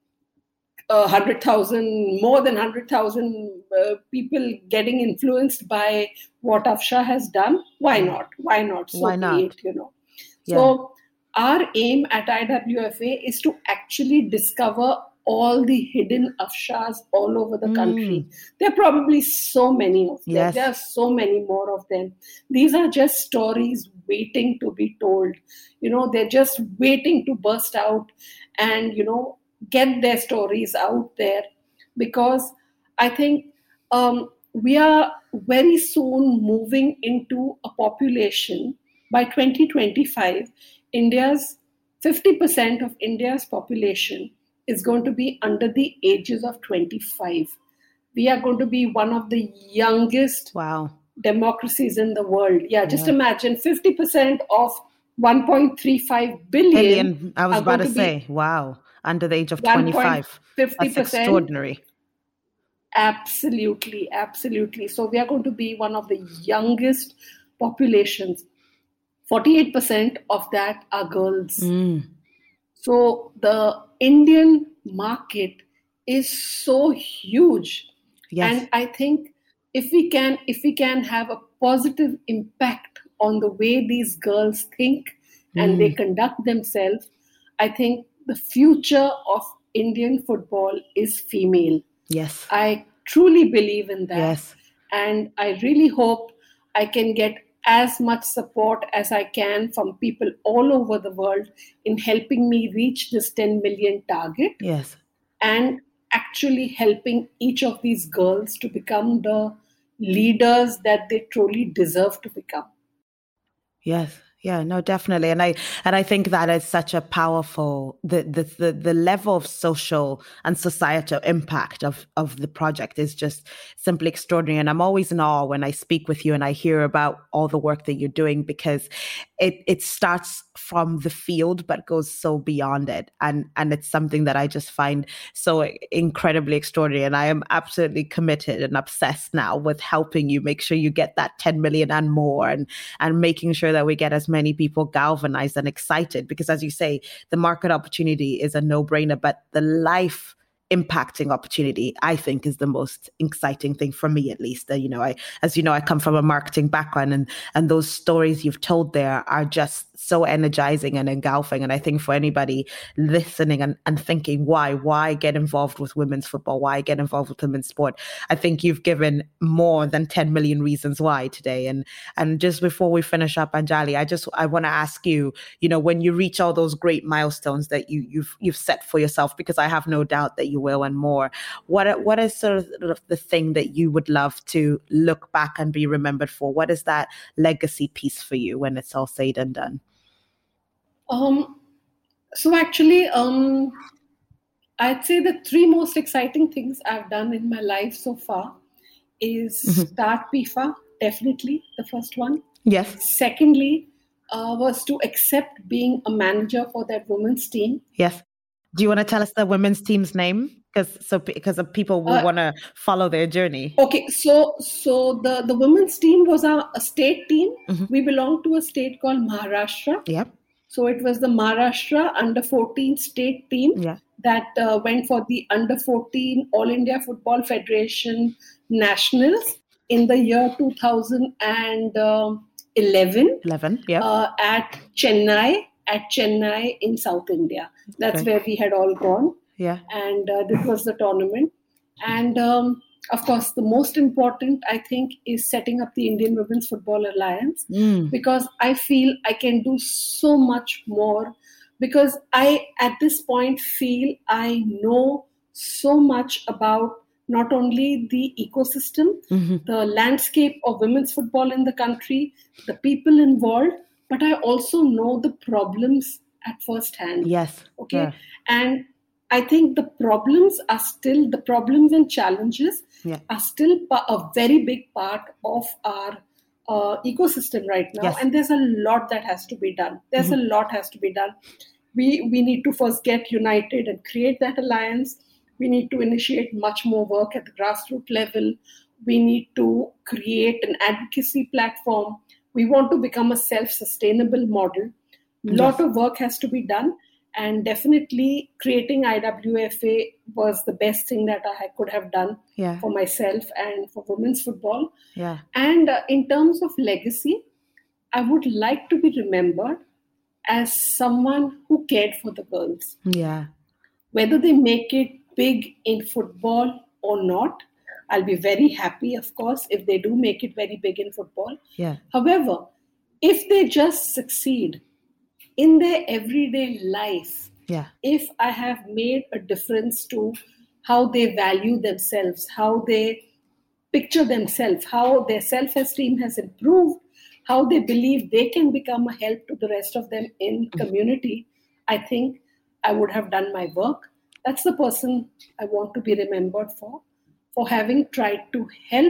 a hundred thousand, more than hundred thousand uh, people getting influenced by what Afsha has done, why not? Why not? So why not? Be it, you know. Yeah. So our aim at I W F A is to actually discover all the hidden Afshas all over the mm. country. There are probably so many of them. Yes. There are so many more of them. These are just stories waiting to be told. You know, they're just waiting to burst out and, you know, get their stories out there, because I think um, we are very soon moving into a population. By twenty twenty-five, India's fifty percent of India's population is going to be under the ages of twenty-five. We are going to be one of the youngest wow. democracies in the world. Yeah, just yeah. imagine fifty percent of one point three five billion. billion I was about to say, wow, under the age of twenty-five. That's extraordinary. Absolutely, absolutely. So we are going to be one of the youngest populations. forty-eight percent of that are girls. Mm. So the Indian market is so huge. Yes. And I think if we can, if we can have a positive impact on the way these girls think mm. and they conduct themselves, I think the future of Indian football is female. Yes. I truly believe in that. Yes. And I really hope I can get as much support as I can from people all over the world in helping me reach this ten million target. Yes. And actually helping each of these girls to become the leaders that they truly deserve to become. Yes. Yeah, no, definitely. And I and I think that is such a powerful, the the the, the level of social and societal impact of, of the project is just simply extraordinary. And I'm always in awe when I speak with you and I hear about all the work that you're doing, because it it starts from the field but goes so beyond it. And and it's something that I just find so incredibly extraordinary. And I am absolutely committed and obsessed now with helping you make sure you get that ten million and more, and and making sure that we get as many people galvanized and excited, because as you say, the market opportunity is a no-brainer, but the life impacting opportunity, I think, is the most exciting thing for me, at least. Uh, you know, I, as you know, I come from a marketing background, and and those stories you've told there are just so energizing and engulfing. And I think for anybody listening and, and thinking, why, why get involved with women's football? Why get involved with women's sport? I think you've given more than ten million reasons why today. And and just before we finish up, Anjali, I just I want to ask you, you know, when you reach all those great milestones that you you've you've set for yourself, because I have no doubt that you will and more, what what is sort of the thing that you would love to look back and be remembered for? What is that legacy piece for you when it's all said and done? Um, so actually, um, I'd say the three most exciting things I've done in my life so far is mm-hmm. start P I F A, definitely the first one. Yes. Secondly, uh, was to accept being a manager for that women's team. Yes. Do you want to tell us the women's team's name? Because so because people will uh, want to follow their journey. Okay, so so the, the women's team was a, a state team. Mm-hmm. We belong to a state called Maharashtra. Yep. So it was the Maharashtra under fourteen state team yeah. that uh, went for the under fourteen All India Football Federation Nationals in the year two thousand eleven. eleven, yeah. Uh, at Chennai, at Chennai in South India. That's okay. where we had all gone. Yeah. And uh, this was the tournament. And um, of course, the most important, I think, is setting up the Indian Women's Football Alliance, mm. because I feel I can do so much more, because I, at this point, feel I know so much about not only the ecosystem, mm-hmm. the landscape of women's football in the country, the people involved, but I also know the problems at first hand. Yes. Okay. Yeah. And I think the problems are still, the problems and challenges yeah. are still a very big part of our uh, ecosystem right now. Yes. And there's a lot that has to be done. There's mm-hmm. a lot has to be done. We we need to first get united and create that alliance. We need to initiate much more work at the grassroots level. We need to create an advocacy platform. We want to become a self-sustainable model. A yes. lot of work has to be done. And definitely creating I W F A was the best thing that I could have done yeah. for myself and for women's football. Yeah. And uh, in terms of legacy, I would like to be remembered as someone who cared for the girls. Yeah. Whether they make it big in football or not, I'll be very happy, of course, if they do make it very big in football. Yeah. However, if they just succeed in their everyday life, yeah. if I have made a difference to how they value themselves, how they picture themselves, how their self-esteem has improved, how they believe they can become a help to the rest of them in community, I think I would have done my work. That's the person I want to be remembered for, for having tried to help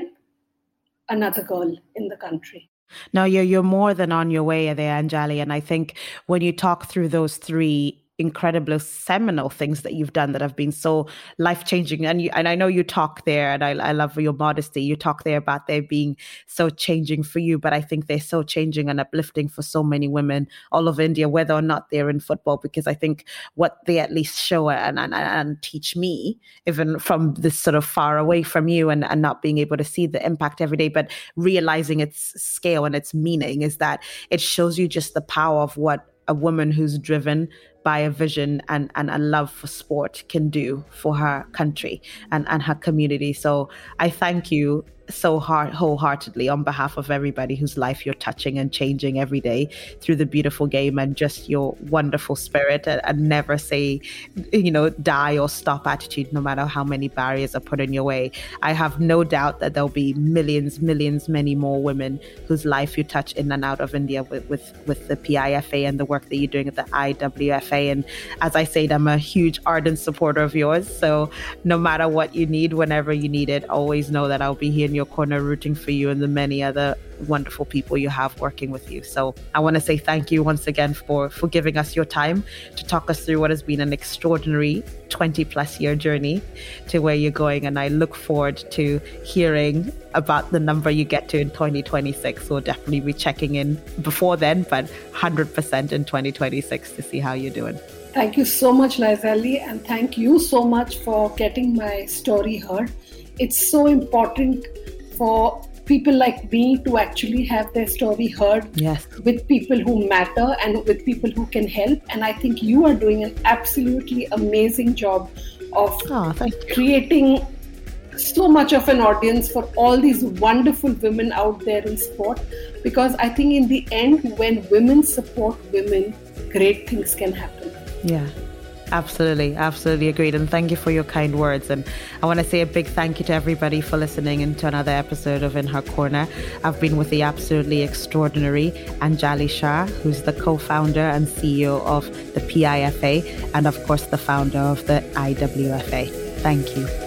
another girl in the country. No, you're you're more than on your way there, Anjali. And I think when you talk through those three incredible seminal things that you've done that have been so life-changing, and you, and I know you talk there, and I, I love your modesty, you talk there about they being so changing for you, but I think they're so changing and uplifting for so many women all over India, whether or not they're in football, because I think what they at least show and and, and teach me, even from this sort of far away from you and, and not being able to see the impact every day, but realizing its scale and its meaning, is that it shows you just the power of what a woman who's driven by a vision and, and a love for sport can do for her country and, and her community. So I thank you so hard, wholeheartedly on behalf of everybody whose life you're touching and changing every day through the beautiful game and just your wonderful spirit and, and never say, you know, die or stop attitude, no matter how many barriers are put in your way. I have no doubt that there'll be millions, millions, many more women whose life you touch in and out of India with, with, with the P I F A and the work that you're doing at the I W F A. And as I said, I'm a huge ardent supporter of yours. So no matter what you need, whenever you need it, always know that I'll be here in your corner rooting for you and the many other wonderful people you have working with you. So I want to say thank you once again for, for giving us your time to talk us through what has been an extraordinary twenty plus year journey to where you're going. And I look forward to hearing about the number you get to in twenty twenty-six. We'll definitely be checking in before then, but one hundred percent in twenty twenty-six to see how you're doing. Thank you so much, Naizali, and thank you so much for getting my story heard. It's so important for people like me to actually have their story heard yes. with people who matter and with people who can help. And I think you are doing an absolutely amazing job of oh, creating so much of an audience for all these wonderful women out there in sport. Because I think in the end, when women support women, great things can happen. Yeah. Absolutely, absolutely agreed. And thank you for your kind words. And I want to say a big thank you to everybody for listening into another episode of In Her Corner. I've been with the absolutely extraordinary Anjali Shah, who's the co-founder and C E O of the P I F A, and of course the founder of the I W F A. Thank you.